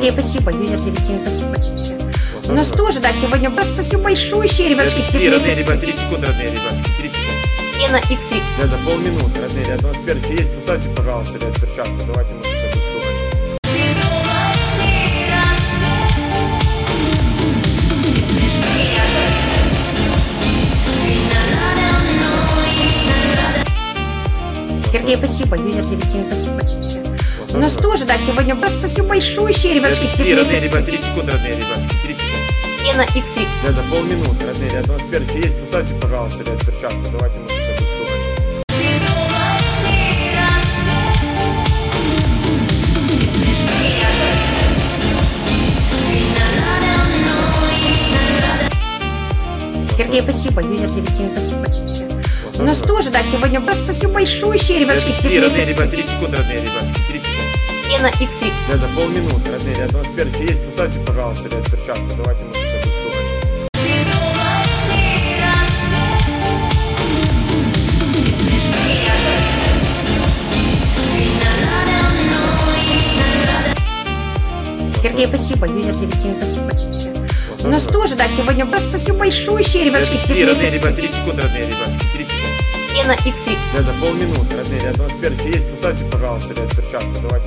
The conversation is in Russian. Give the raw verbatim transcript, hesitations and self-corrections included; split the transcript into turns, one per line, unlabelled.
Сергей, спасибо. Юзер девять семь, спасибо большое. Всё. У нас тоже, да, сегодня спасибо большущие, ребятушки, все
три,
вместе.
родные ребят, тридцать секунд, родные ребятушки, тридцать секунд.
Сена икс три.
Да, за полминуты, родные ребят. Ну, теперь есть, поставьте, пожалуйста, ребят, перчатку. Давайте мы это будем шумать.
Сергей, спасибо. Юзер девять семь, спасибо большое. Всё. У нас тоже, да, сегодня спасибо большущие, ребятушки, все
три, родные
вместе.
ребят, тридцать секунд, родные ребятушки, тридцать секунд.
Сена икс три.
Да, за полминуты, родные ребят. Ну, теперь есть, поставьте, пожалуйста, ребят, перчатку. Давайте мы это будем шумать.
Сергей, спасибо. Юзер девять семь, спасибо большое. Всё. У нас тоже, да, сегодня спасибо большущие, ребятушки, все
три, родные
вместе.
ребят, тридцать секунд, родные ребятушки, тридцать секунд.
Сена икс три.
Да, за полминуты, родные ребят. Ну, теперь есть, поставьте, пожалуйста, ребят, перчатку. Давайте мы это будем шумать.
Сергей, спасибо. Юзер девять семь, спасибо большое. Всё. У нас тоже, да, сегодня спасибо большущие, ребятушки, все
три, родные
вместе.
ребят, тридцать секунд, родные ребятушки, тридцать секунд.
Сена икс три.
Да, за полминуты, родные ребят. Ну, теперь есть, поставьте, пожалуйста, ребят, перчатку. Давайте